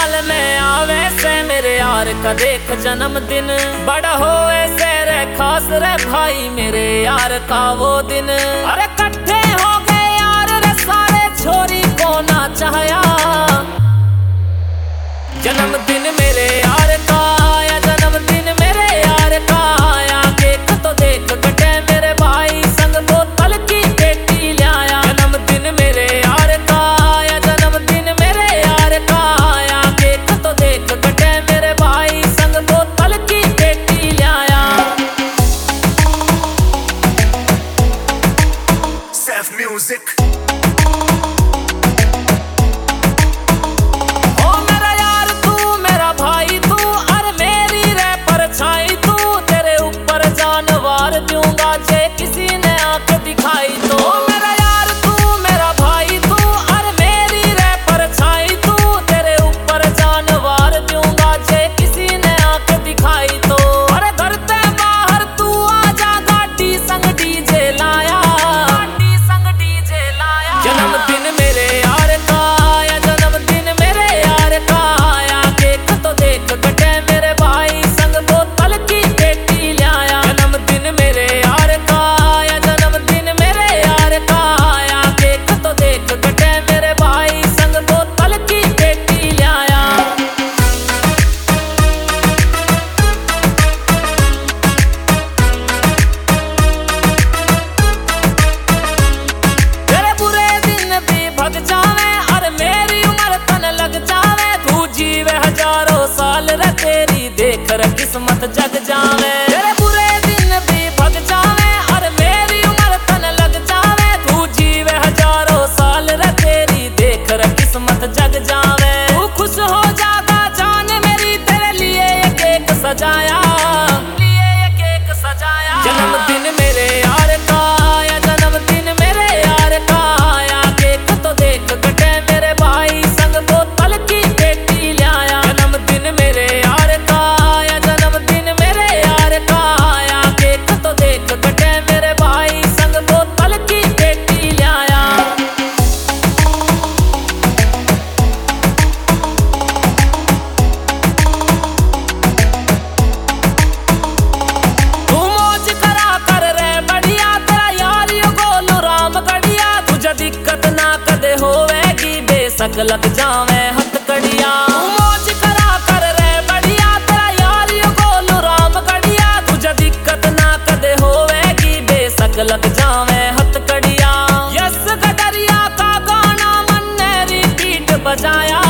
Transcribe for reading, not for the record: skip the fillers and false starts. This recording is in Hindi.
साल में आवे से मेरे यार का देख जन्मदिन, बड़ा होए से रे खास रे भाई मेरे यार का वो दिन। अरे इकट्ठे हो गए यार रे सारे, छोरी को ना चाहया। जन्मदिन मेरे यार का आया, जन्मदिन मेरे यार का आया। केक तो देख कटे मेरे भाई, संग बोतल की पेटी लाया। जन्मदिन मेरे यार का आया, जन्मदिन मेरे यार का आया। केक तो देख कटे मेरे भाई, संग बोतल की पेटी लाया। Seth Music। दूंगा जे किसी ने आंख दिखाई तो, मेरा यार तू मेरा भाई तू, अरे मेरी रे परछाई तू। तेरे ऊपर जानवर दूंगा जे किसी ने आंख दिखाई तो। अरे घर से बाहर तू आजा, गाड़ी संग डीजे लाया, गाड़ी संग डीजे लाया। जन्मदिन मेरे यार का आया, जन्मदिन मेरे यार का आया। केक तो देख कटे मेरे भाई, संग बोतल की पेटी लाया। जन्मदिन मेरे यार का आया, जन्मदिन मेरे यार का आया। केक तो देख कटे मेरे भाई, संग बोतल की पेटी लाया। तेरे बुरे दिन भी भग जावे, अरे मेरी उम्र तन लग जावे। तू जीवे हजारों साल रे, तेरी देख रे किस्मत जग जावे। तेरे बुरे दिन भी भग जावे, अरे मेरी उम्र तन लग जावे। तू जीवे हजारों साल रे, तेरी देख रे किस्मत जग जावे। तू खुश हो जागा जान मेरी, तेरे लिए ये केक सजाया, लिए ये केक सजाया। जन्मदिन मेरे यार का आया, जन्मदिन मेरे यार का आया। केक तो देख कटे मेरे भाई, संग बोतल की पेटी लाया। जन्मदिन मेरे यार का आया, जन्मदिन मेरे यार का आया। केक तो देख कटे मेरे भाई, संग बोतल की पेटी लाया। तू मौज करा कर रे बढ़िया, तेरा यार यो गोलू राम गढ़िया। तुझे दिक्कत ना कदे होवेगी, बेशक लग जावे हथकड़िया। तू मौज करा कर रे बढ़िया, तेरा यार यो गोलू राम गढ़िया। तुझे दिक्कत ना कदे होवेगी, बेशक लग जावे हथकड़िया। यस गडरिया का गाना मन ने रिपीट बजाया।